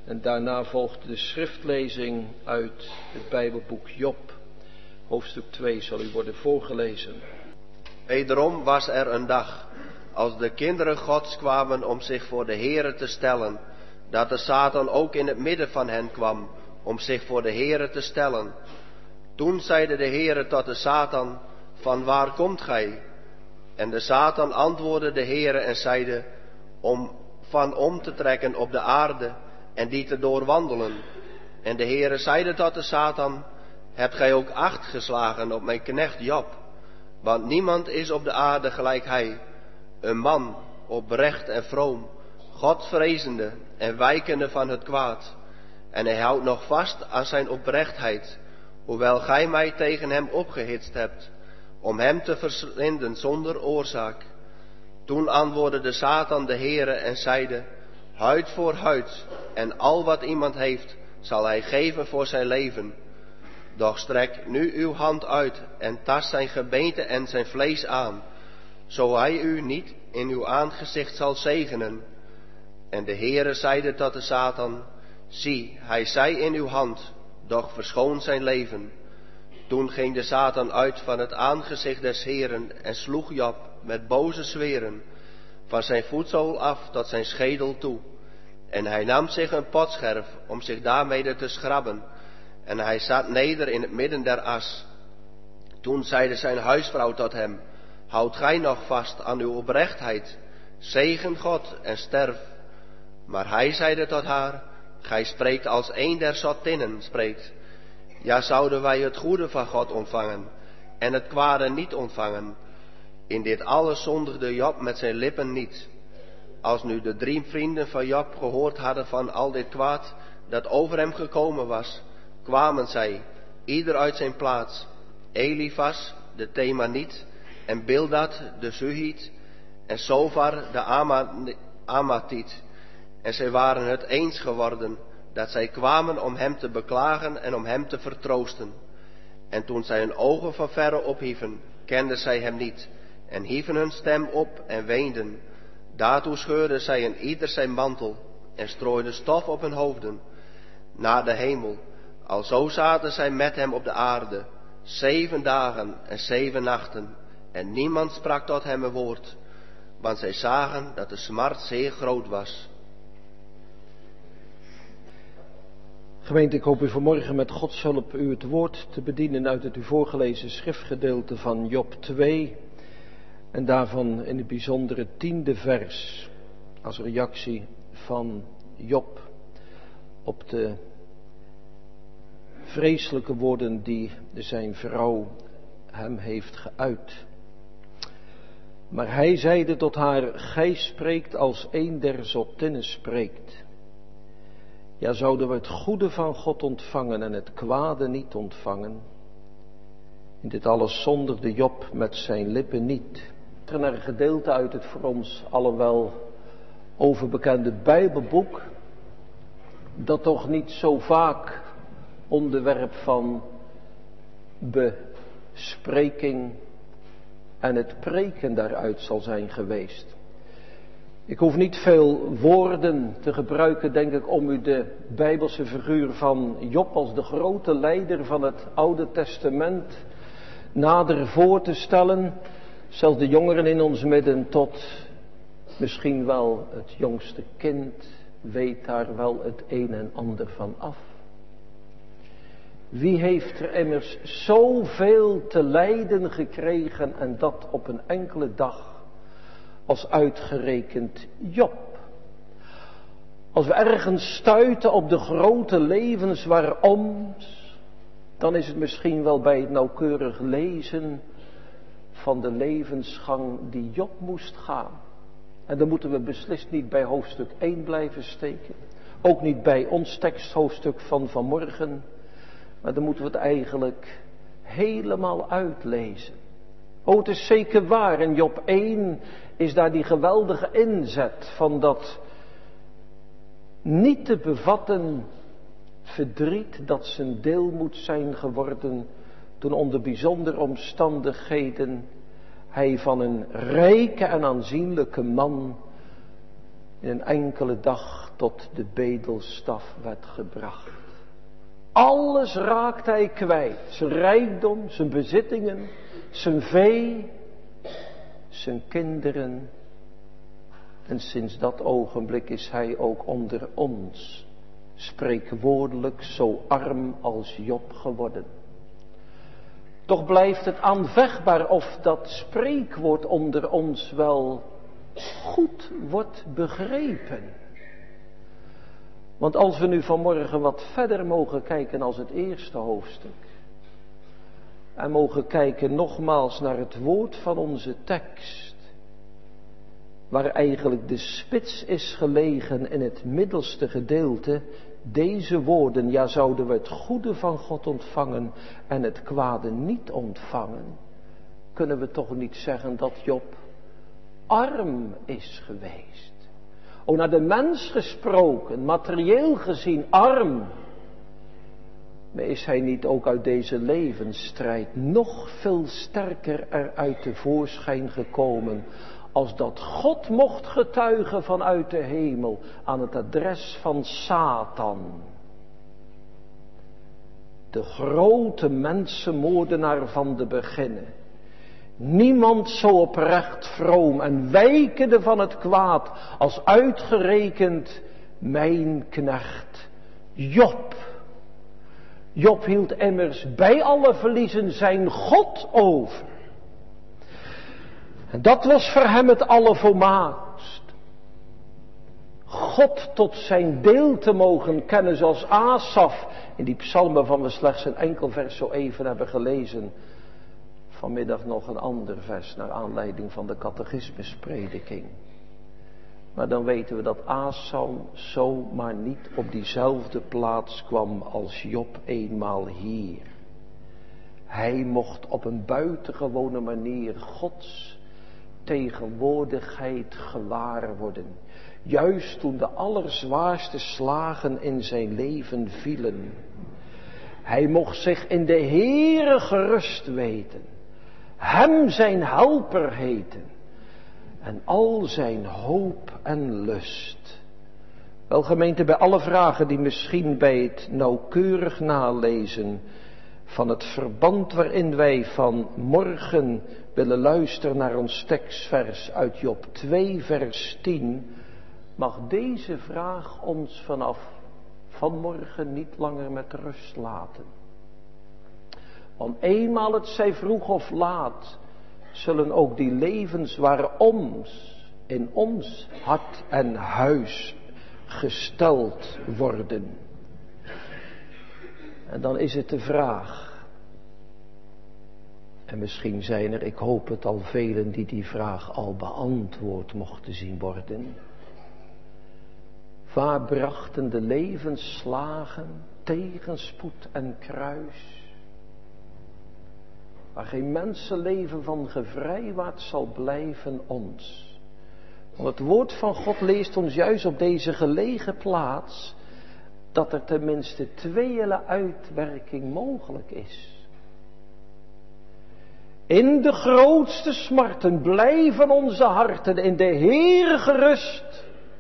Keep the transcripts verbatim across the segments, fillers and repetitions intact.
En daarna volgt de schriftlezing uit het Bijbelboek Job. Hoofdstuk twee zal u worden voorgelezen. Wederom was er een dag, als de kinderen Gods kwamen om zich voor de Heere te stellen, dat de Satan ook in het midden van hen kwam, om zich voor de Heere te stellen. Toen zeide de Heere tot de Satan, van waar komt gij? En de Satan antwoordde de Heere en zeide, om van om te trekken op de aarde en die te doorwandelen. En de Heere zeide tot de Satan, hebt gij ook acht geslagen op mijn knecht Job? Want niemand is op de aarde gelijk hij, een man, oprecht en vroom, Godvrezende en wijkende van het kwaad. En hij houdt nog vast aan zijn oprechtheid, hoewel gij mij tegen hem opgehitst hebt, om hem te verslinden zonder oorzaak. Toen antwoordde de Satan de Heere en zeide, huid voor huid, en al wat iemand heeft, zal hij geven voor zijn leven. Doch strek nu uw hand uit en tast zijn gebeente en zijn vlees aan, zo hij u niet in uw aangezicht zal zegenen. En de Heere zeide tot de Satan, zie, hij zij in uw hand, doch verschoon zijn leven. Toen ging de Satan uit van het aangezicht des Heeren en sloeg Job met boze zweren, van zijn voetzool af tot zijn schedel toe. En hij nam zich een potscherf om zich daarmede te schrabben, en hij zat neder in het midden der as. Toen zeide zijn huisvrouw tot hem, houd gij nog vast aan uw oprechtheid, zegen God en sterf. Maar hij zeide tot haar, gij spreekt als een der zottinnen spreekt. Ja, zouden wij het goede van God ontvangen en het kwade niet ontvangen? In dit alles zondigde Job met zijn lippen niet. Als nu de drie vrienden van Job gehoord hadden van al dit kwaad dat over hem gekomen was, kwamen zij, ieder uit zijn plaats, Elifas, de Themaniet, en Bildad, de Suhiet, en Sofar, de Amatiet. En zij waren het eens geworden, dat zij kwamen om hem te beklagen en om hem te vertroosten. En toen zij hun ogen van verre ophieven, kenden zij hem niet, en hieven hun stem op en weenden. Daartoe scheurden zij een ieder zijn mantel, en strooiden stof op hun hoofden, naar de hemel. Alzo zaten zij met hem op de aarde, zeven dagen en zeven nachten, en niemand sprak tot hem een woord, want zij zagen dat de smart zeer groot was. Gemeente, ik hoop u vanmorgen met Gods hulp u het woord te bedienen uit het u voorgelezen schriftgedeelte van Job twee, en daarvan in het bijzonder het tiende vers, als reactie van Job op de vreselijke woorden die zijn vrouw hem heeft geuit. Maar hij zeide tot haar, gij spreekt als een der zottinnen spreekt. Ja, zouden we het goede van God ontvangen en het kwade niet ontvangen? In dit alles zondigde Job met zijn lippen niet. Er naar een gedeelte uit het voor ons allen overbekende Bijbelboek, dat toch niet zo vaak onderwerp van bespreking en het preken daaruit zal zijn geweest. Ik hoef niet veel woorden te gebruiken, denk ik, om u de Bijbelse figuur van Job als de grote leider van het Oude Testament nader voor te stellen. Zelfs de jongeren in ons midden tot misschien wel het jongste kind weet daar wel het een en ander van af. Wie heeft er immers zoveel te lijden gekregen en dat op een enkele dag als uitgerekend Job? Als we ergens stuiten op de grote levens waaroms, dan is het misschien wel bij het nauwkeurig lezen van de levensgang die Job moest gaan. En dan moeten we beslist niet bij hoofdstuk één blijven steken. Ook niet bij ons teksthoofdstuk van vanmorgen. Maar dan moeten we het eigenlijk helemaal uitlezen. Oh, het is zeker waar. In Job één is daar die geweldige inzet van dat niet te bevatten verdriet dat zijn deel moet zijn geworden toen onder bijzondere omstandigheden hij van een rijke en aanzienlijke man in een enkele dag tot de bedelstaf werd gebracht. Alles raakt hij kwijt. Zijn rijkdom, zijn bezittingen, zijn vee, zijn kinderen. En sinds dat ogenblik is hij ook onder ons spreekwoordelijk zo arm als Job geworden. Toch blijft het aanvechtbaar of dat spreekwoord onder ons wel goed wordt begrepen. Want als we nu vanmorgen wat verder mogen kijken als het eerste hoofdstuk. En mogen kijken nogmaals naar het woord van onze tekst. Waar eigenlijk de spits is gelegen in het middelste gedeelte. Deze woorden, ja, zouden we het goede van God ontvangen en het kwade niet ontvangen. Kunnen we toch niet zeggen dat Job arm is geweest. O, naar de mens gesproken, materieel gezien arm. Maar is hij niet ook uit deze levensstrijd nog veel sterker eruit tevoorschijn gekomen, als dat God mocht getuigen vanuit de hemel aan het adres van Satan. De grote mensenmoordenaar van de beginnen. Niemand zo oprecht vroom en wijkende van het kwaad als uitgerekend mijn knecht Job. Job hield immers bij alle verliezen zijn God over. En dat was voor hem het allervolmaakst. God tot zijn deel te mogen kennen zoals Asaf in die psalmen van we slechts een enkel vers zo even hebben gelezen. Vanmiddag nog een ander vers naar aanleiding van de catechismusprediking. Maar dan weten we dat Asaf zomaar niet op diezelfde plaats kwam als Job eenmaal hier. Hij mocht op een buitengewone manier Gods tegenwoordigheid gewaar worden. Juist toen de allerzwaarste slagen in zijn leven vielen. Hij mocht zich in de Heere gerust weten. Hem zijn helper heten. En al zijn hoop en lust. Wel gemeente, bij alle vragen die misschien bij het nauwkeurig nalezen van het verband waarin wij van morgen willen luisteren naar ons tekstvers uit Job twee vers tien, mag deze vraag ons vanaf vanmorgen niet langer met rust laten. Want eenmaal het zij vroeg of laat, zullen ook die levens waaroms in ons hart en huis gesteld worden. En dan is het de vraag, en misschien zijn er, ik hoop het al velen die die vraag al beantwoord mochten zien worden. Waar brachten de levensslagen, tegenspoed en kruis, waar geen mensenleven van gevrijwaard zal blijven ons. Want het woord van God leest ons juist op deze gelegen plaats dat er tenminste tweeële uitwerking mogelijk is. In de grootste smarten blijven onze harten in de Heere gerust.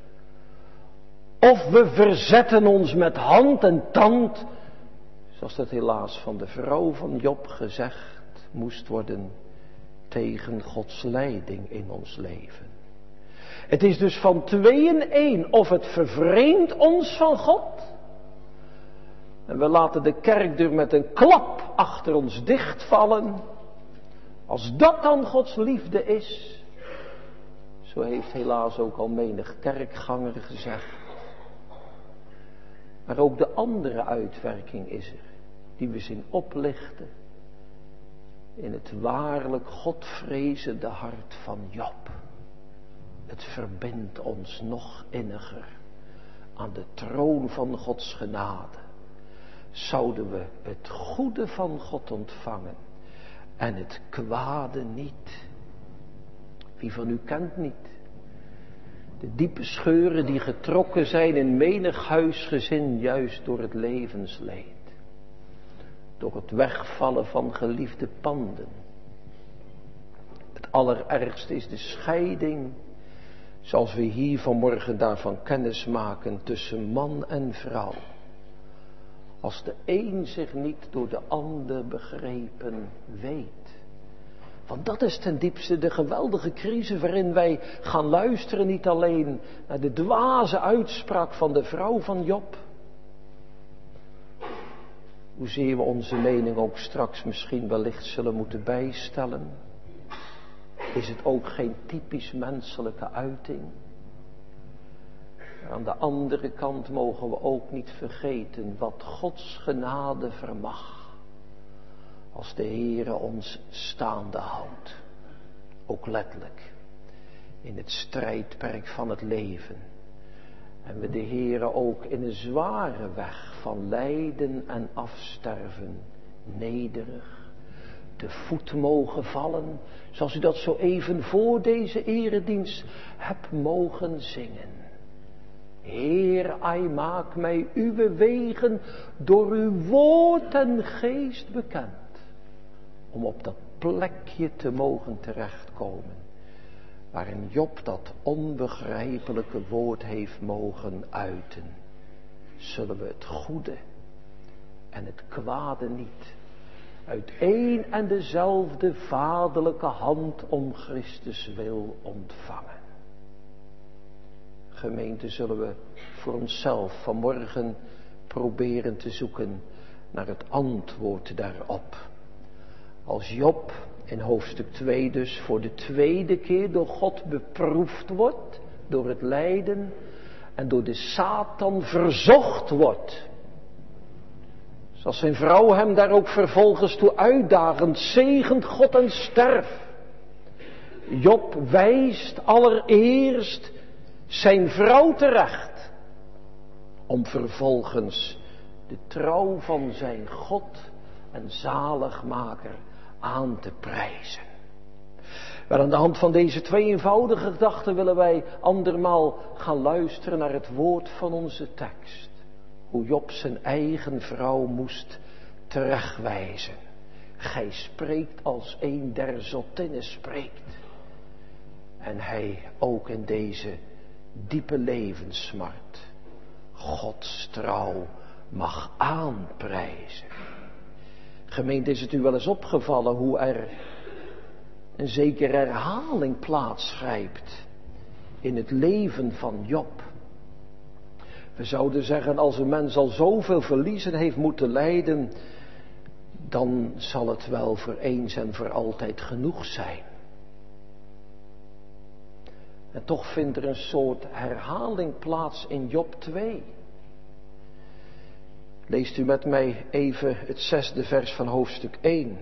Of we verzetten ons met hand en tand, zoals dat helaas van de vrouw van Job gezegd moest worden, tegen Gods leiding in ons leven. Het is dus van twee in één, of het vervreemdt ons van God, en we laten de kerkdeur met een klap achter ons dichtvallen. Als dat dan Gods liefde is, zo heeft helaas ook al menig kerkganger gezegd. Maar ook de andere uitwerking is er, die we zien oplichten in het waarlijk Godvrezende hart van Job. Het verbindt ons nog inniger aan de troon van Gods genade. Zouden we het goede van God ontvangen en het kwade niet. Wie van u kent niet de diepe scheuren die getrokken zijn in menig huisgezin juist door het levensleed. Door het wegvallen van geliefde panden. Het allerergste is de scheiding Zoals we hier vanmorgen daarvan kennis maken tussen man en vrouw. Als de een zich niet door de ander begrepen weet. Want dat is ten diepste de geweldige crisis waarin wij gaan luisteren niet alleen naar de dwaze uitspraak van de vrouw van Job. Hoezeer we onze mening ook straks misschien wellicht zullen moeten bijstellen. Is het ook geen typisch menselijke uiting? Maar aan de andere kant mogen we ook niet vergeten wat Gods genade vermag. Als de Heere ons staande houdt. Ook letterlijk. In het strijdperk van het leven. En we de Heere ook in een zware weg van lijden en afsterven nederig te voet mogen vallen. Zoals u dat zo even voor deze eredienst hebt mogen zingen. Heer, ai maak mij uw wegen door uw woord en geest bekend. Om op dat plekje te mogen terechtkomen. Waarin Job dat onbegrijpelijke woord heeft mogen uiten. Zullen we het goede en het kwade niet uit één en dezelfde vaderlijke hand om Christus wil ontvangen. Gemeente, zullen we voor onszelf vanmorgen proberen te zoeken naar het antwoord daarop. Als Job in hoofdstuk twee dus voor de tweede keer door God beproefd wordt, door het lijden en door de Satan verzocht wordt. Zoals zijn vrouw hem daar ook vervolgens toe uitdagend, zegent God en sterf. Job wijst allereerst zijn vrouw terecht, om vervolgens de trouw van zijn God en zaligmaker aan te prijzen. Wel, aan de hand van deze twee eenvoudige gedachten willen wij andermaal gaan luisteren naar het woord van onze tekst. Hoe Job zijn eigen vrouw moest terechtwijzen. Gij spreekt als een der zottinnen spreekt. En hij ook in deze diepe levenssmart Gods trouw mag aanprijzen. Gemeente, is het u wel eens opgevallen hoe er een zekere herhaling plaatsgrijpt in het leven van Job? We zouden zeggen, als een mens al zoveel verliezen heeft moeten lijden, dan zal het wel voor eens en voor altijd genoeg zijn. En toch vindt er een soort herhaling plaats in Job twee. Leest u met mij even het zesde vers van hoofdstuk één.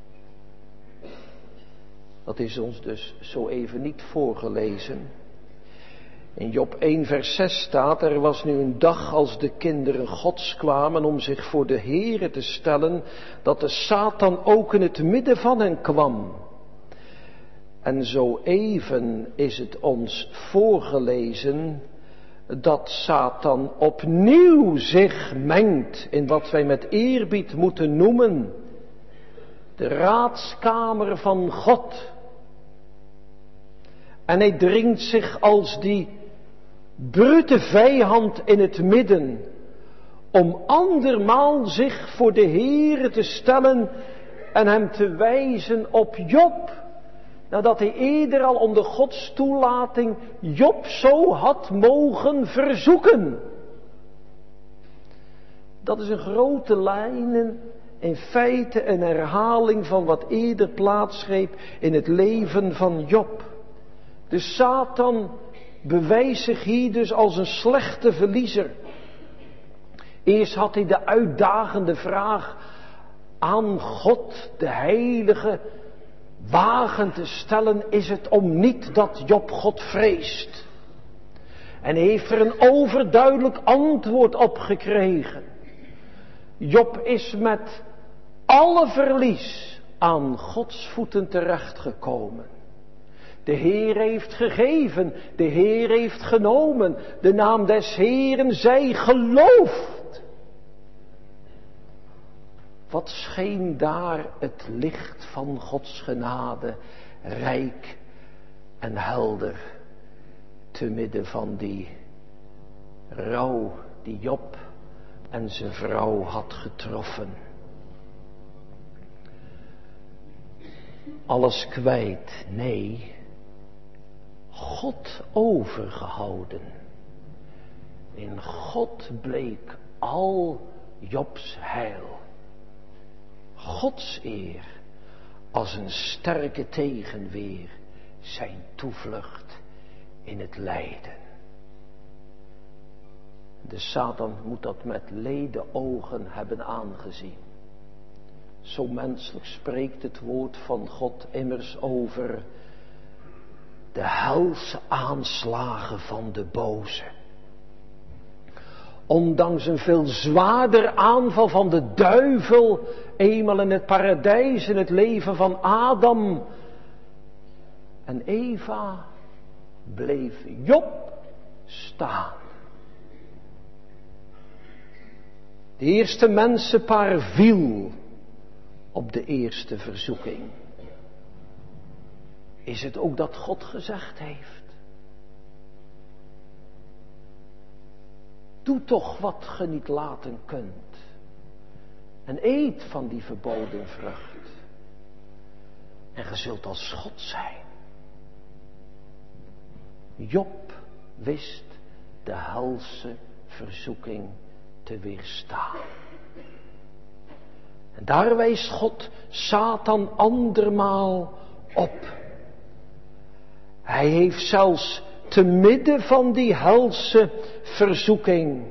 Dat is ons dus zo even niet voorgelezen. In Job één vers zes staat, er was nu een dag als de kinderen Gods kwamen om zich voor de Heere te stellen, dat de Satan ook in het midden van hen kwam. En zo even is het ons voorgelezen dat Satan opnieuw zich mengt in wat wij met eerbied moeten noemen de raadskamer van God. En hij dringt zich als die brute vijand in het midden, om andermaal zich voor de Heere te stellen en hem te wijzen op Job. Nadat hij eerder al om de Gods toelating Job zo had mogen verzoeken. Dat is in grote lijnen in feite een herhaling van wat eerder plaatsgreep in het leven van Job. De Satan bewijst zich hier dus als een slechte verliezer. Eerst had hij de uitdagende vraag aan God, de Heilige, wagen te stellen, is het om niet dat Job God vreest? En hij heeft er een overduidelijk antwoord op gekregen. Job is met alle verlies aan Gods voeten terechtgekomen. De Heer heeft gegeven, de Heer heeft genomen, de naam des Heeren zij geloofd. Wat scheen daar het licht van Gods genade, rijk en helder. te midden van die rouw die Job en zijn vrouw had getroffen. Alles kwijt, nee, God overgehouden. In God bleek al Jobs heil. Gods eer als een sterke tegenweer, zijn toevlucht in het lijden. De Satan moet dat met lede ogen hebben aangezien. Zo menselijk spreekt het woord van God immers over de helse aanslagen van de boze. Ondanks een veel zwaarder aanval van de duivel, eenmaal in het paradijs, in het leven van Adam en Eva, bleef Job staan. De eerste mensenpaar viel op de eerste verzoeking. Is het ook dat God gezegd heeft? Doe toch wat ge niet laten kunt. En eet van die verboden vrucht. En ge zult als God zijn. Job wist de helse verzoeking te weerstaan. En daar wijst God Satan andermaal op. Hij heeft zelfs te midden van die helse verzoeking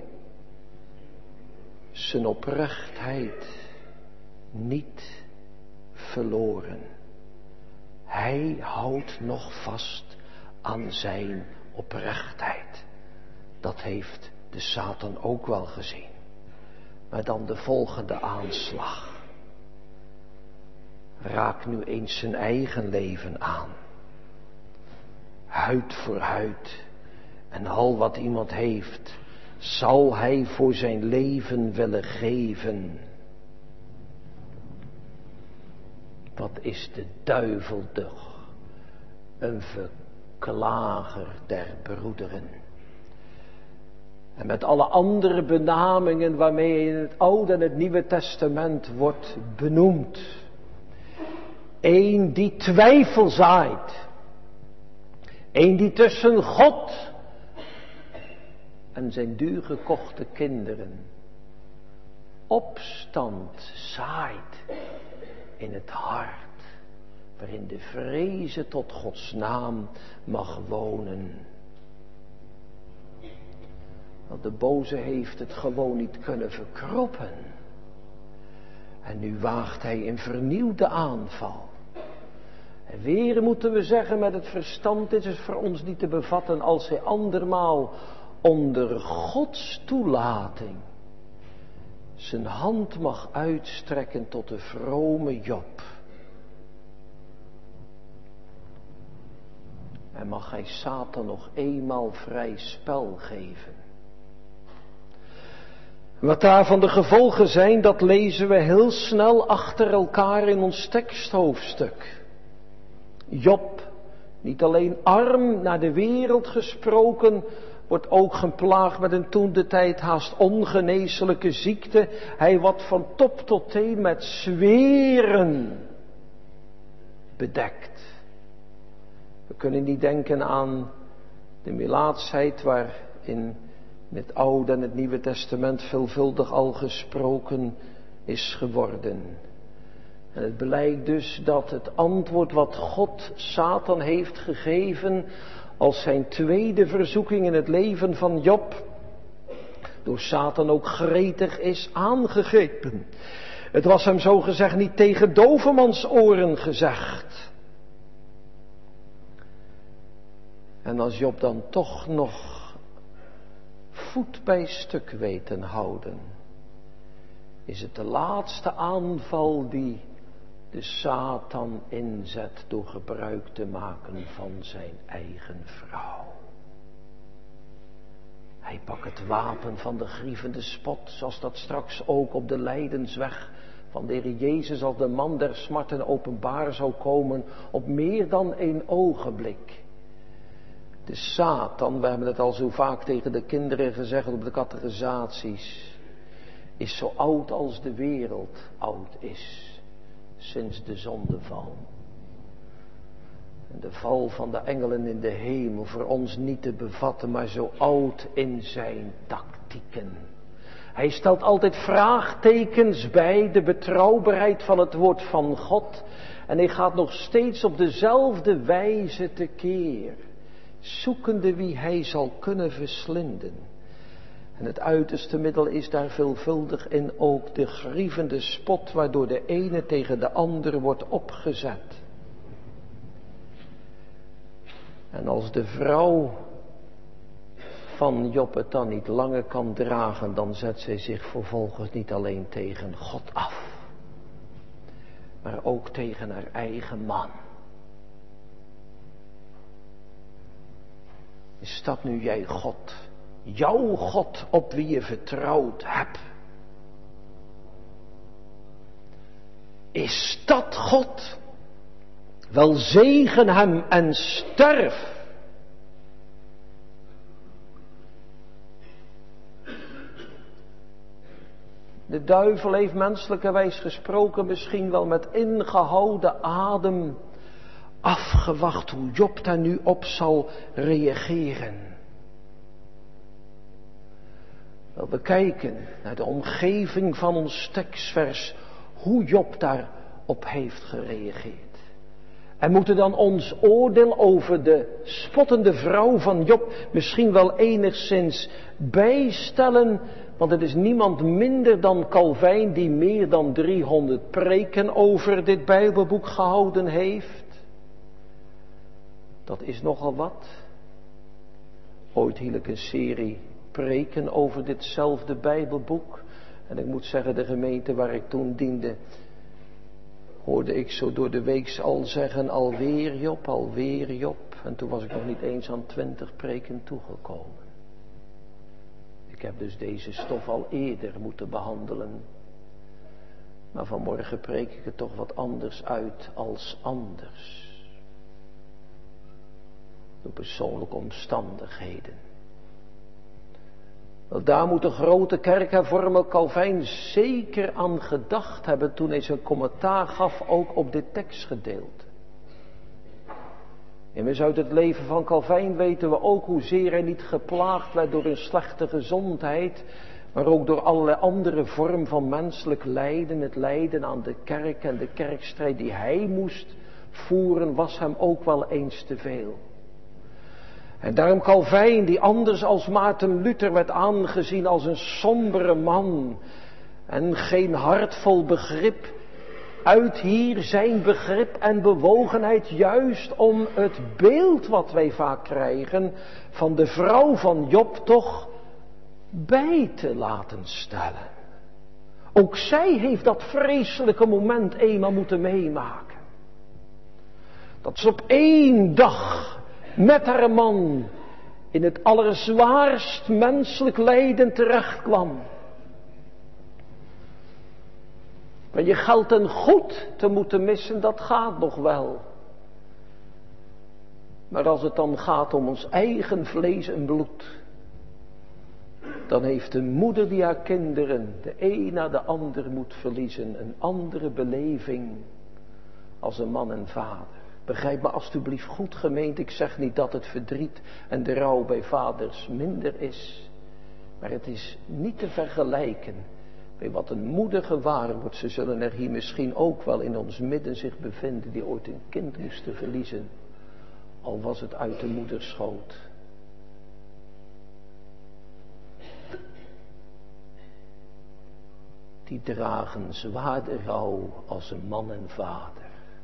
zijn oprechtheid niet verloren. Hij houdt nog vast aan zijn oprechtheid. Dat heeft de Satan ook wel gezien. Maar dan de volgende aanslag. Raak nu eens zijn eigen leven aan. Huid voor huid. En al wat iemand heeft, zal hij voor zijn leven willen geven. Wat is de duivel toch? Een verklager der broederen. En met alle andere benamingen waarmee hij in het Oude en het Nieuwe Testament wordt benoemd. Eén die twijfel zaait. Eén die tussen God en zijn duurgekochte kinderen opstand zaait in het hart. Waarin de vreze tot Gods naam mag wonen. Want de boze heeft het gewoon niet kunnen verkroppen. En nu waagt hij een vernieuwde aanval. En weer moeten we zeggen met het verstand, dit is voor ons niet te bevatten als hij andermaal onder Gods toelating zijn hand mag uitstrekken tot de vrome Job. En mag hij Satan nog eenmaal vrij spel geven. Wat daarvan de gevolgen zijn, dat lezen we heel snel achter elkaar in ons teksthoofdstuk. Job, niet alleen arm naar de wereld gesproken, wordt ook geplaagd met een toentertijd haast ongeneeslijke ziekte. Hij wordt van top tot teen met zweren bedekt. We kunnen niet denken aan de melaatsheid waar in het Oude en het Nieuwe Testament veelvuldig al gesproken is geworden. En het blijkt dus dat het antwoord wat God Satan heeft gegeven als zijn tweede verzoeking in het leven van Job, door Satan ook gretig is aangegrepen. Het was hem zo gezegd niet tegen dovemans oren gezegd. En als Job dan toch nog voet bij stuk weet te houden, is het de laatste aanval die de Satan inzet door gebruik te maken van zijn eigen vrouw. Hij pakt het wapen van de grievende spot, zoals dat straks ook op de lijdensweg van de Heer Jezus als de man der smarten openbaar zou komen op meer dan één ogenblik. De Satan, we hebben het al zo vaak tegen de kinderen gezegd op de catechisaties, is zo oud als de wereld oud is, sinds de zondeval. En de val van de engelen in de hemel, voor ons niet te bevatten, maar zo oud in zijn tactieken. Hij stelt altijd vraagtekens bij de betrouwbaarheid van het woord van God. En hij gaat nog steeds op dezelfde wijze tekeer, zoekende wie hij zal kunnen verslinden. En het uiterste middel is daar veelvuldig in ook de grievende spot, waardoor de ene tegen de andere wordt opgezet. En als de vrouw van Job het dan niet langer kan dragen, dan zet zij zich vervolgens niet alleen tegen God af, maar ook tegen haar eigen man. Is dat nu jij God, jouw God op wie je vertrouwd hebt? Is dat God? Wel, zegen hem en sterf. De duivel heeft menselijkerwijs gesproken misschien wel met ingehouden adem afgewacht hoe Job daar nu op zal reageren. Wel, we kijken naar de omgeving van ons tekstvers, hoe Job daarop heeft gereageerd. En moeten dan ons oordeel over de spottende vrouw van Job misschien wel enigszins bijstellen. Want het is niemand minder dan Calvijn die meer dan driehonderd preken over dit Bijbelboek gehouden heeft. Dat is nogal wat. Ooit hield ik een serie preken over ditzelfde Bijbelboek. En ik moet zeggen, de gemeente waar ik toen diende, hoorde ik zo door de week al zeggen, alweer Job, alweer Job. En toen was ik nog niet eens aan twintig preken toegekomen. Ik heb dus deze stof al eerder moeten behandelen. Maar vanmorgen preek ik het toch wat anders uit als anders. Door persoonlijke omstandigheden. Wel, daar moet de grote kerkhervormer Calvijn zeker aan gedacht hebben toen hij zijn commentaar gaf ook op dit tekstgedeelte. Immers uit het leven van Calvijn weten we ook hoezeer hij niet geplaagd werd door een slechte gezondheid, maar ook door allerlei andere vormen van menselijk lijden. Het lijden aan de kerk en de kerkstrijd die hij moest voeren was hem ook wel eens te veel. En daarom Calvijn, die anders als Maarten Luther werd aangezien als een sombere man en geen hartvol begrip, uit hier zijn begrip en bewogenheid juist om het beeld wat wij vaak krijgen van de vrouw van Job toch bij te laten stellen. Ook zij heeft dat vreselijke moment eenmaal moeten meemaken. Dat ze op één dag met haar man in het allerzwaarst menselijk lijden terecht kwam. Maar je geld en goed te moeten missen, dat gaat nog wel. Maar als het dan gaat om ons eigen vlees en bloed, dan heeft een moeder die haar kinderen de een na de ander moet verliezen, een andere beleving als een man en vader. Begrijp me alstublieft goed, gemeente, ik zeg niet dat het verdriet en de rouw bij vaders minder is, maar het is niet te vergelijken bij wat een moeder gewaar wordt. Ze zullen er hier misschien ook wel in ons midden zich bevinden die ooit een kind moesten verliezen, al was het uit de moederschoot. Die dragen zwaarder rouw als een man en vader.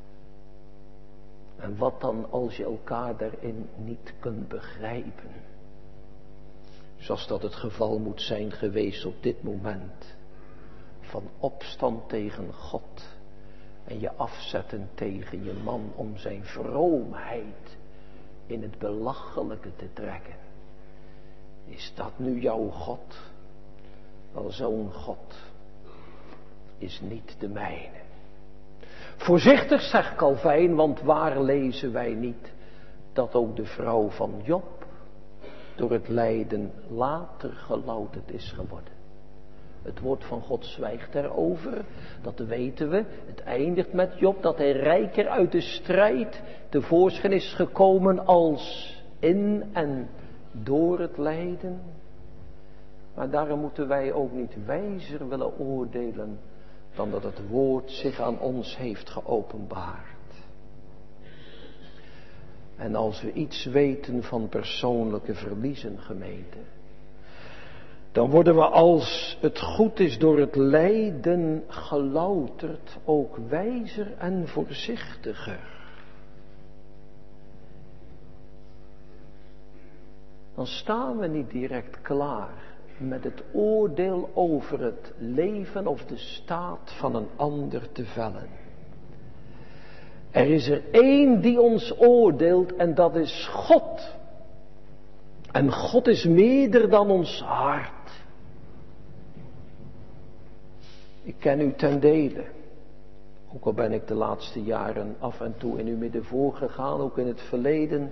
En wat dan als je elkaar daarin niet kunt begrijpen? Zoals dat het geval moet zijn geweest op dit moment. Van opstand tegen God. En je afzetten tegen je man om zijn vroomheid in het belachelijke te trekken. Is dat nu jouw God? Wel, zo'n God is niet de mijne. Voorzichtig, zegt Calvijn, want waar lezen wij niet dat ook de vrouw van Job door het lijden later gelouterd is geworden. Het woord van God zwijgt erover, dat weten we. Het eindigt met Job dat hij rijker uit de strijd tevoorschijn is gekomen als in en door het lijden. Maar daarom moeten wij ook niet wijzer willen oordelen dan dat het woord zich aan ons heeft geopenbaard. En als we iets weten van persoonlijke verliezen, gemeente, dan worden we, als het goed is, door het lijden gelouterd ook wijzer en voorzichtiger. Dan staan we niet direct klaar met het oordeel over het leven of de staat van een ander te vellen. Er is er één die ons oordeelt en dat is God. En God is meerder dan ons hart. Ik ken u ten dele. Ook al ben ik de laatste jaren af en toe in uw midden voorgegaan, ook in het verleden.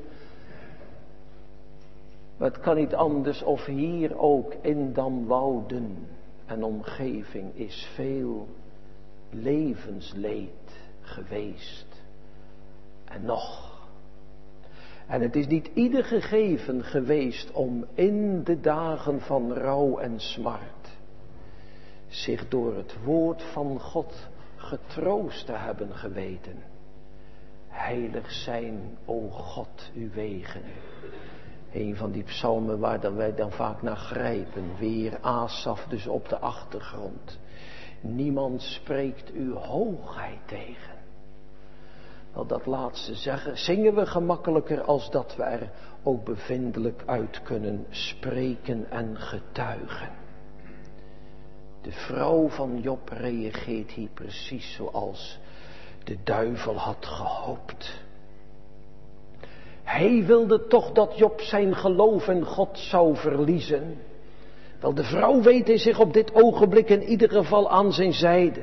Maar het kan niet anders of hier ook in Damwouden en omgeving is veel levensleed geweest. En nog. En het is niet ieder gegeven geweest om in de dagen van rouw en smart zich door het woord van God getroost te hebben geweten. Heilig zijn, o God, uw wegen. Een van die psalmen waar dan wij dan vaak naar grijpen. Weer Asaf dus op de achtergrond. Niemand spreekt uw hoogheid tegen. Wel, dat laatste zeggen, zingen we gemakkelijker als dat we er ook bevindelijk uit kunnen spreken en getuigen. De vrouw van Job reageert hier precies zoals de duivel had gehoopt. Hij wilde toch dat Job zijn geloof in God zou verliezen. Wel, de vrouw weet hij zich op dit ogenblik in ieder geval aan zijn zijde.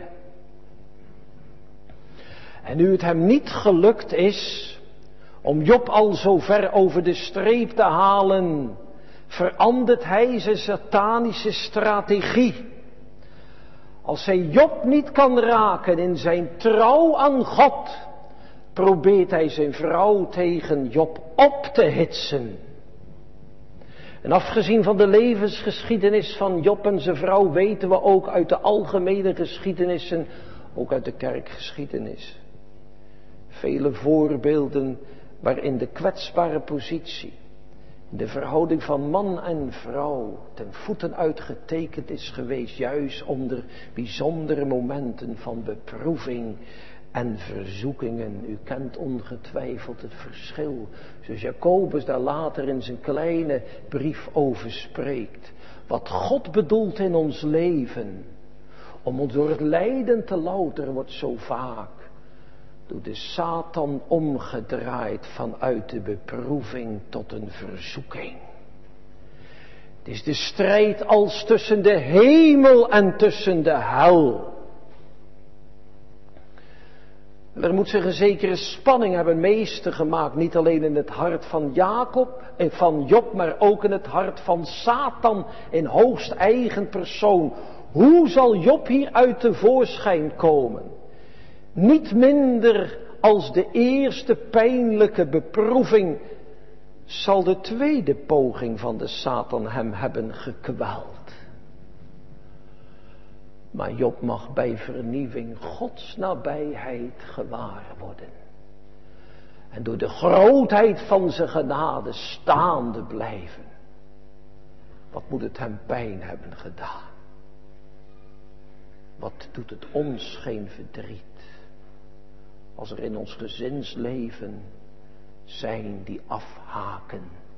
En nu het hem niet gelukt is om Job al zo ver over de streep te halen, verandert hij zijn satanische strategie. Als hij Job niet kan raken in zijn trouw aan God, probeert hij zijn vrouw tegen Job op te hitsen. En afgezien van de levensgeschiedenis van Job en zijn vrouw weten we ook uit de algemene geschiedenissen, ook uit de kerkgeschiedenis, vele voorbeelden waarin de kwetsbare positie, de verhouding van man en vrouw ten voeten uitgetekend is geweest, juist onder bijzondere momenten van beproeving en verzoekingen. U kent ongetwijfeld het verschil, zoals Jacobus daar later in zijn kleine brief over spreekt. Wat God bedoelt in ons leven, om ons door het lijden te louteren, wordt zo vaak door de Satan omgedraaid vanuit de beproeving tot een verzoeking. Het is de strijd als tussen de hemel en tussen de hel. Er moet zich een zekere spanning hebben meester gemaakt, niet alleen in het hart van Jacob en van Job, maar ook in het hart van Satan in hoogst eigen persoon. Hoe zal Job hieruit tevoorschijn komen? Niet minder als de eerste pijnlijke beproeving zal de tweede poging van de Satan hem hebben gekweld. Maar Job mag bij vernieuwing Gods nabijheid gewaar worden. En door de grootheid van zijn genade staande blijven. Wat moet het hem pijn hebben gedaan? Wat doet het ons geen verdriet? Als er in ons gezinsleven zijn die afhaken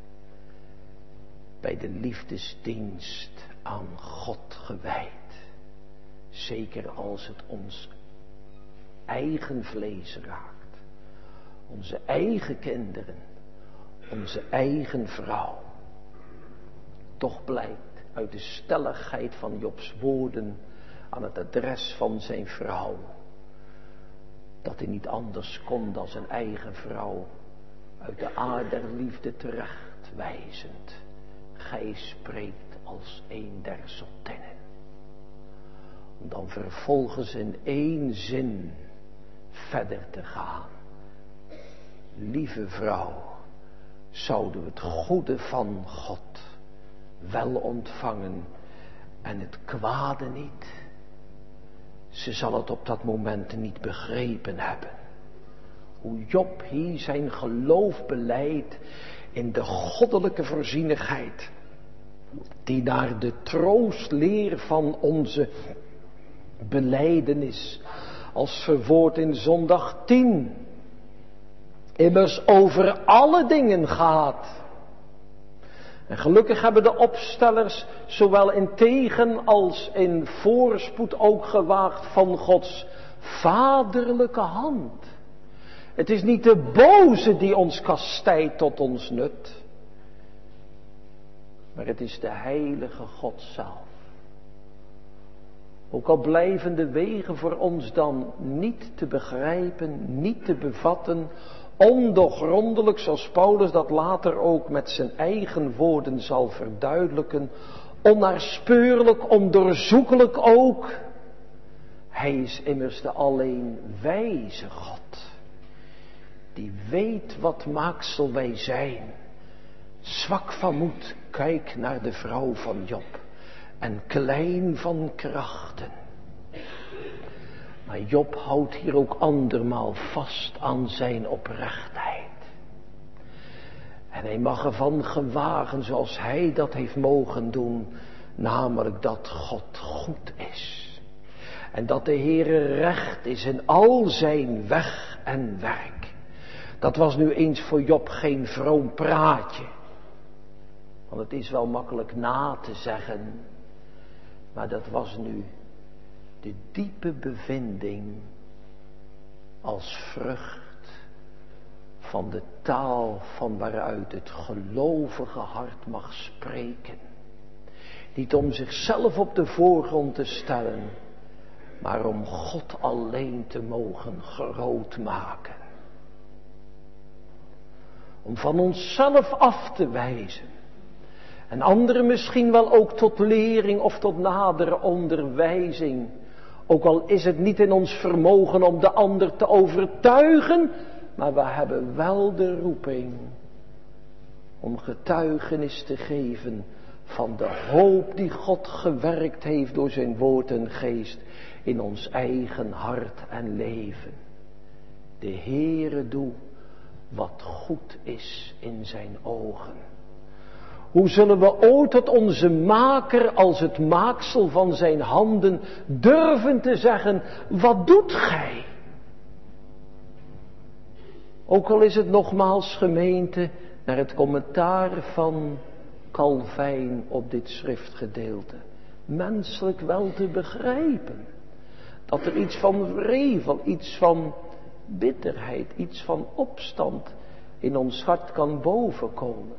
bij de liefdesdienst aan God gewijd. Zeker als het ons eigen vlees raakt. Onze eigen kinderen. Onze eigen vrouw. Toch blijkt uit de stelligheid van Jobs woorden aan het adres van zijn vrouw, dat hij niet anders kon dan zijn eigen vrouw uit de aard der liefde terechtwijzend. Gij spreekt als een der zottinnen. Om dan vervolgens in één zin verder te gaan. Lieve vrouw, zouden we het goede van God wel ontvangen en het kwade niet? Ze zal het op dat moment niet begrepen hebben. Hoe Job hier zijn geloof beleidt in de goddelijke voorzienigheid, die naar de troostleer van onze belijdenis, als verwoord in zondag tien, immers over alle dingen gaat. En gelukkig hebben de opstellers zowel in tegen als in voorspoed ook gewaagd van Gods vaderlijke hand. Het is niet de boze die ons kastijdt tot ons nut, maar het is de heilige God zelf. Ook al blijven de wegen voor ons dan niet te begrijpen, niet te bevatten, ondoorgrondelijk, zoals Paulus dat later ook met zijn eigen woorden zal verduidelijken, onnaarspeurlijk, ondoorzoekelijk ook. Hij is immers de alleen wijze God, die weet wat maaksel wij zijn. Zwak van moed, kijk naar de vrouw van Job, en klein van krachten. Maar Job houdt hier ook andermaal vast aan zijn oprechtheid. En hij mag ervan gewagen zoals hij dat heeft mogen doen, namelijk dat God goed is. En dat de Heere recht is in al zijn weg en werk. Dat was nu eens voor Job geen vroom praatje. Want het is wel makkelijk na te zeggen, maar dat was nu de diepe bevinding als vrucht van de taal van waaruit het gelovige hart mag spreken. Niet om zichzelf op de voorgrond te stellen, maar om God alleen te mogen groot maken. Om van onszelf af te wijzen. En anderen misschien wel ook tot lering of tot nadere onderwijzing. Ook al is het niet in ons vermogen om de ander te overtuigen, maar we hebben wel de roeping om getuigenis te geven van de hoop die God gewerkt heeft door zijn woord en geest in ons eigen hart en leven. De Heere doe wat goed is in zijn ogen. Hoe zullen we ooit tot onze maker als het maaksel van zijn handen durven te zeggen, wat doet gij? Ook al is het nogmaals gemeente naar het commentaar van Calvijn op dit schriftgedeelte. Menselijk wel te begrijpen. Dat er iets van wrevel, iets van bitterheid, iets van opstand in ons hart kan bovenkomen.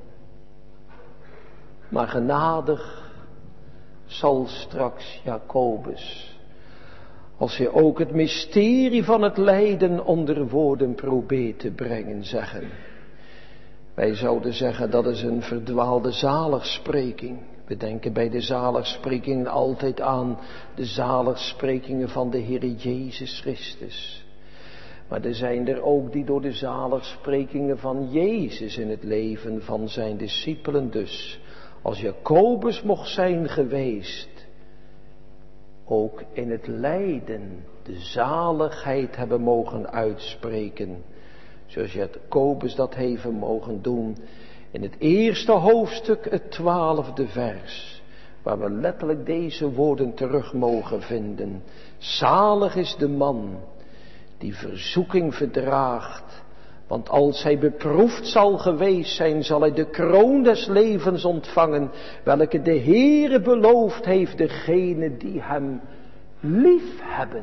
Maar genadig zal straks Jacobus, als hij ook het mysterie van het lijden onder woorden probeert te brengen, zeggen. Wij zouden zeggen dat is een verdwaalde zaligsprekking. We denken bij de zaligsprekingen altijd aan de zaligsprekingen van de Heer Jezus Christus. Maar er zijn er ook die door de zaligsprekingen van Jezus in het leven van zijn discipelen dus, als Jacobus mocht zijn geweest, ook in het lijden de zaligheid hebben mogen uitspreken. Zoals Jacobus dat heeft mogen doen in het eerste hoofdstuk, het twaalfde vers. Waar we letterlijk deze woorden terug mogen vinden. Zalig is de man die verzoeking verdraagt. Want als hij beproefd zal geweest zijn, zal hij de kroon des levens ontvangen, welke de Heere beloofd heeft degene die hem lief hebben.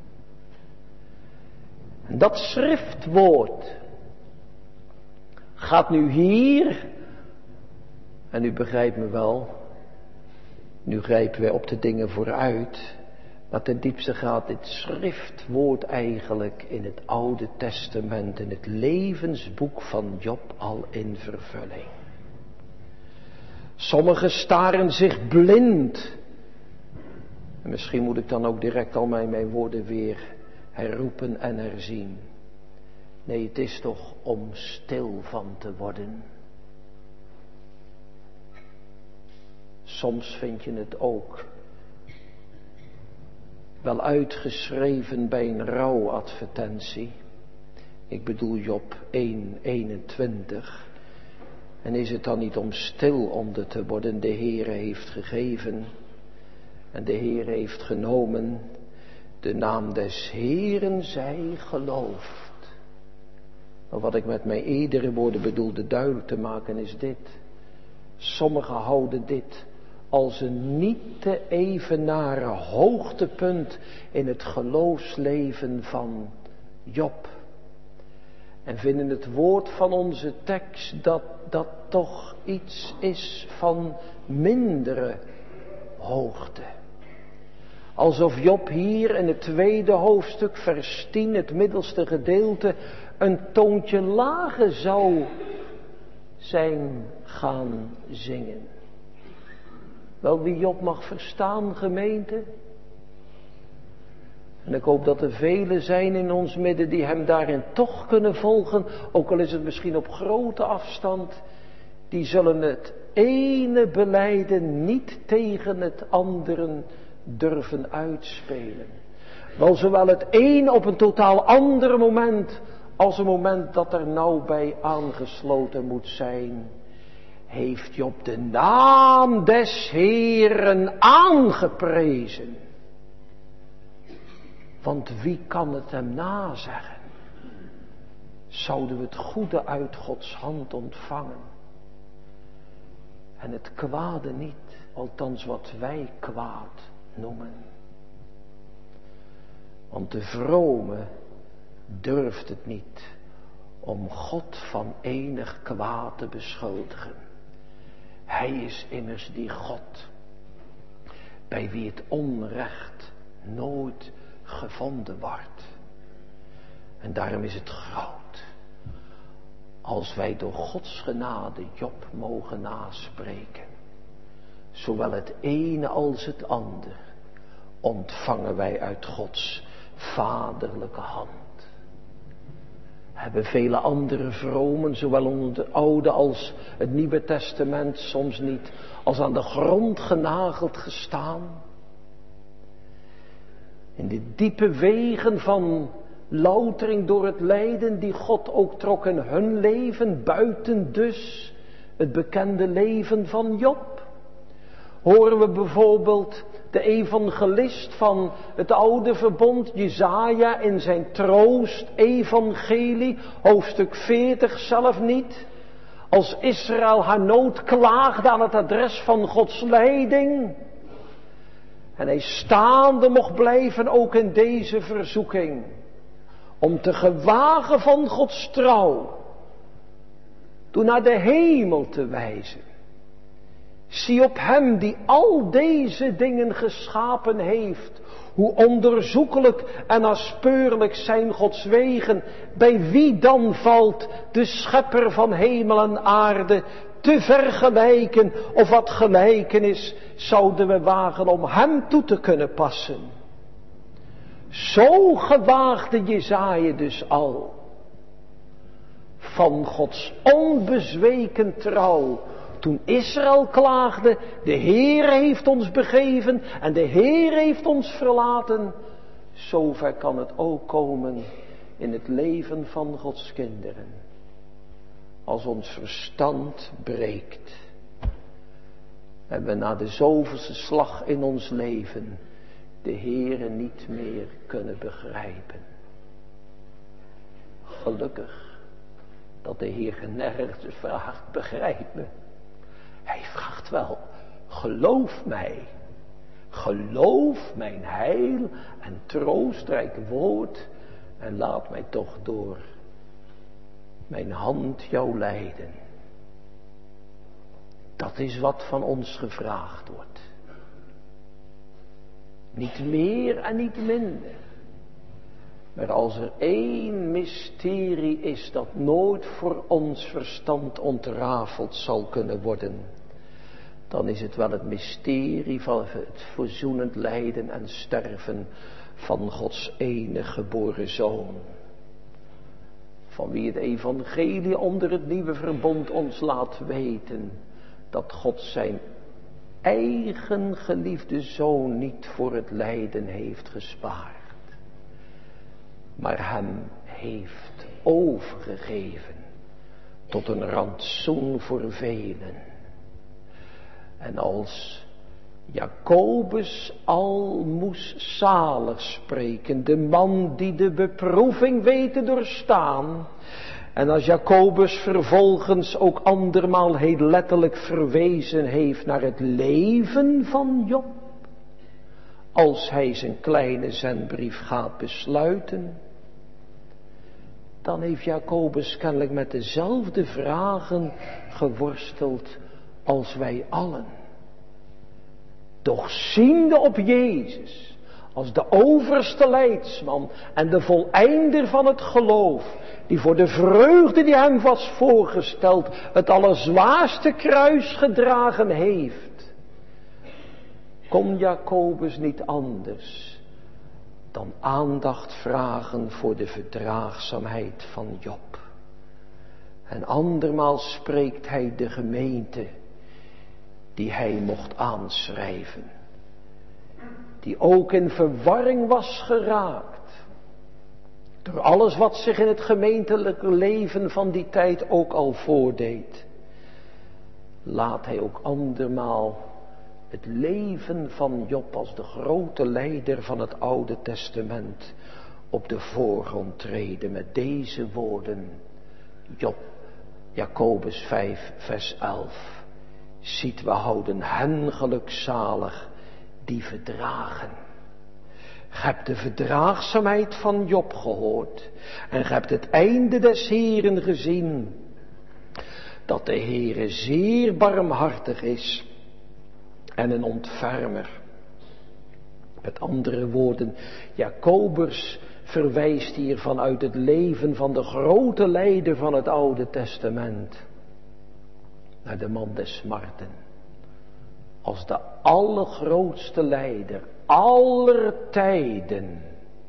En dat schriftwoord gaat nu hier, en u begrijpt me wel, nu grijpen wij op de dingen vooruit, Maar ten diepste gaat dit schriftwoord eigenlijk in het Oude Testament, in het levensboek van Job al in vervulling. Sommigen staren zich blind. En misschien moet ik dan ook direct al mijn, mijn woorden weer herroepen en herzien. Nee, het is toch om stil van te worden. Soms vind je het ook wel uitgeschreven bij een rouwadvertentie. Ik bedoel Job één eenentwintig. En is het dan niet om stil onder te worden? De Heere heeft gegeven en de Heere heeft genomen. De naam des Heeren zij geloofd. Maar wat ik met mijn eerdere woorden bedoelde duidelijk te maken is dit. Sommigen houden dit als een niet te evenaren hoogtepunt in het geloofsleven van Job. En vinden het woord van onze tekst dat dat toch iets is van mindere hoogte. Alsof Job hier in het tweede hoofdstuk, vers tien, het middelste gedeelte, een toontje lager zou zijn gaan zingen. Wel, wie Job mag verstaan, gemeente. En ik hoop dat er velen zijn in ons midden die hem daarin toch kunnen volgen, ook al is het misschien op grote afstand. Die zullen het ene belijden niet tegen het andere durven uitspelen. Wel, zowel het een op een totaal ander moment als een moment dat er nauw bij aangesloten moet zijn, heeft Job de naam des Heeren aangeprezen. Want wie kan het hem nazeggen? Zouden we het goede uit Gods hand ontvangen en het kwade niet, althans wat wij kwaad noemen. Want de vrome durft het niet om God van enig kwaad te beschuldigen. Hij is immers die God bij wie het onrecht nooit gevonden wordt. En daarom is het groot als wij door Gods genade Job mogen naspreken. Zowel het ene als het ander ontvangen wij uit Gods vaderlijke hand. Hebben vele andere vromen, zowel onder het Oude als het Nieuwe Testament, soms niet als aan de grond genageld gestaan. In de diepe wegen van loutering door het lijden die God ook trok in hun leven, buiten dus het bekende leven van Job. Horen we bijvoorbeeld de evangelist van het oude verbond, Jesaja, in zijn troost-evangelie, hoofdstuk veertig zelf niet. Als Israël haar nood klaagde aan het adres van Gods leiding. En hij staande mocht blijven ook in deze verzoeking. Om te gewagen van Gods trouw. Door naar de hemel te wijzen. Zie op hem die al deze dingen geschapen heeft. Hoe onderzoekelijk en naspeurlijk zijn Gods wegen. Bij wie dan valt de schepper van hemel en aarde te vergelijken? Of wat gelijkenis zouden we wagen om hem toe te kunnen passen? Zo gewaagde Jesaja dus al. Van Gods onbezweken trouw. Toen Israël klaagde, de Heer heeft ons begeven en de Heer heeft ons verlaten. Zover kan het ook komen in het leven van Gods kinderen. Als ons verstand breekt en we na de zoveelste slag in ons leven de Heere niet meer kunnen begrijpen. Gelukkig dat de Heer nergens vraagt, begrijp me. Hij vraagt wel, geloof mij, geloof mijn heil en troostrijk woord en laat mij toch door mijn hand jou leiden. Dat is wat van ons gevraagd wordt. Niet meer en niet minder. Maar als er één mysterie is dat nooit voor ons verstand ontrafeld zal kunnen worden, dan is het wel het mysterie van het verzoenend lijden en sterven van Gods enige geboren Zoon. Van wie het evangelie onder het nieuwe verbond ons laat weten dat God zijn eigen geliefde Zoon niet voor het lijden heeft gespaard, maar hem heeft overgegeven tot een rantsoen voor velen. En als Jacobus al moest zalig spreken, de man die de beproeving weet te doorstaan, en als Jacobus vervolgens ook andermaal heel letterlijk verwezen heeft naar het leven van Job, als hij zijn kleine zendbrief gaat besluiten, dan heeft Jacobus kennelijk met dezelfde vragen geworsteld als wij allen. Doch ziende op Jezus als de overste leidsman en de voleinder van het geloof, die voor de vreugde die hem was voorgesteld het allerzwaarste kruis gedragen heeft, kon Jacobus niet anders dan aandacht vragen voor de verdraagzaamheid van Job. En andermaal spreekt hij de gemeente die hij mocht aanschrijven, die ook in verwarring was geraakt door alles wat zich in het gemeentelijke leven van die tijd ook al voordeed. Laat hij ook andermaal het leven van Job als de grote leider van het Oude Testament op de voorgrond treden met deze woorden. Job, Jacobus vijf vers elf. Ziet, we houden hen gelukzalig die verdragen. Ge hebt de verdraagzaamheid van Job gehoord. En ge hebt het einde des Heeren gezien. Dat de Heere zeer barmhartig is. En een ontfermer. Met andere woorden, Jacobus verwijst hier vanuit het leven van de grote leider van het Oude Testament naar de man des smarten. Als de allergrootste leider aller tijden,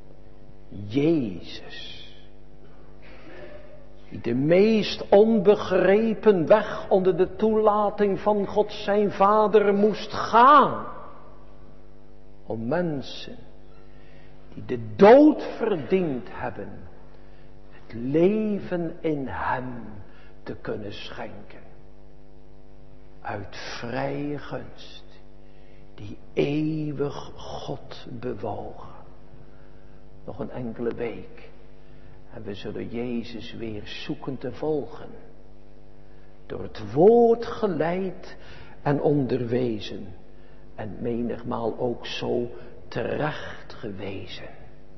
Jezus. Die de meest onbegrepen weg onder de toelating van God zijn Vader moest gaan. Om mensen die de dood verdiend hebben, het leven in hem te kunnen schenken. Uit vrije gunst, die eeuwig God bewogen. Nog een enkele week en we zullen Jezus weer zoeken te volgen. Door het woord geleid en onderwezen en menigmaal ook zo terecht gewezen.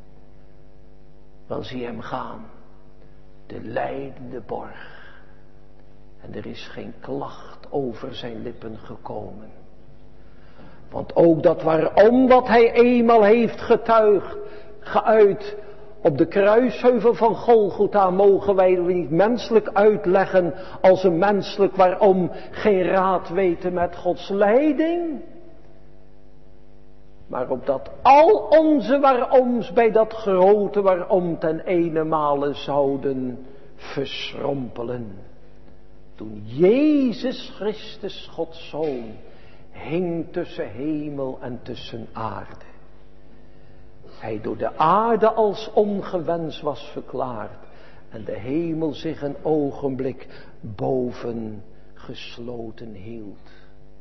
Wel zie hem gaan, de lijdende borg. En er is geen klacht over zijn lippen gekomen. Want ook dat waarom wat hij eenmaal heeft getuigd, geuit op de kruisheuvel van Golgotha, mogen wij niet menselijk uitleggen als een menselijk waarom geen raad weten met Gods leiding. Maar opdat al onze waaroms bij dat grote waarom ten ene zouden verschrompelen. Toen Jezus Christus, Gods Zoon, hing tussen hemel en tussen aarde. Hij door de aarde als ongewenst was verklaard. En de hemel zich een ogenblik boven gesloten hield.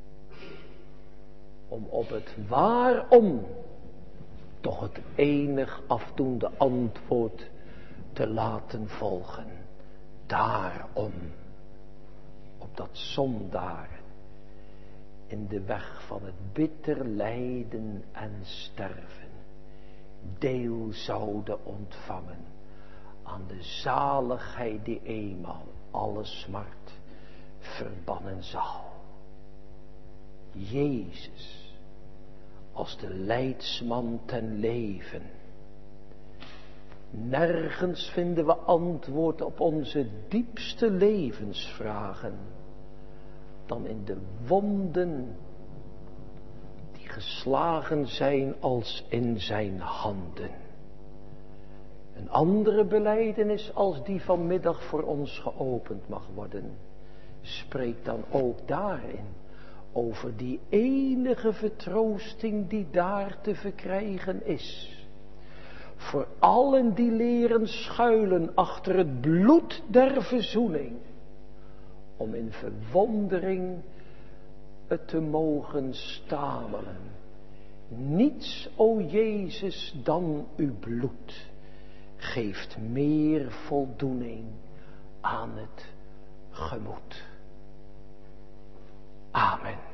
Om op het waarom toch het enig afdoende antwoord te laten volgen. Daarom. Dat zondaren in de weg van het bitter lijden en sterven deel zouden ontvangen aan de zaligheid die eenmaal alle smart verbannen zal. Jezus als de leidsman ten leven. Nergens vinden we antwoord op onze diepste levensvragen dan in de wonden die geslagen zijn als in zijn handen. Een andere belijdenis als die vanmiddag voor ons geopend mag worden, spreekt dan ook daarin over die enige vertroosting die daar te verkrijgen is. Voor allen die leren schuilen achter het bloed der verzoening, om in verwondering het te mogen stamelen. Niets, o Jezus, dan uw bloed geeft meer voldoening aan het gemoed. Amen.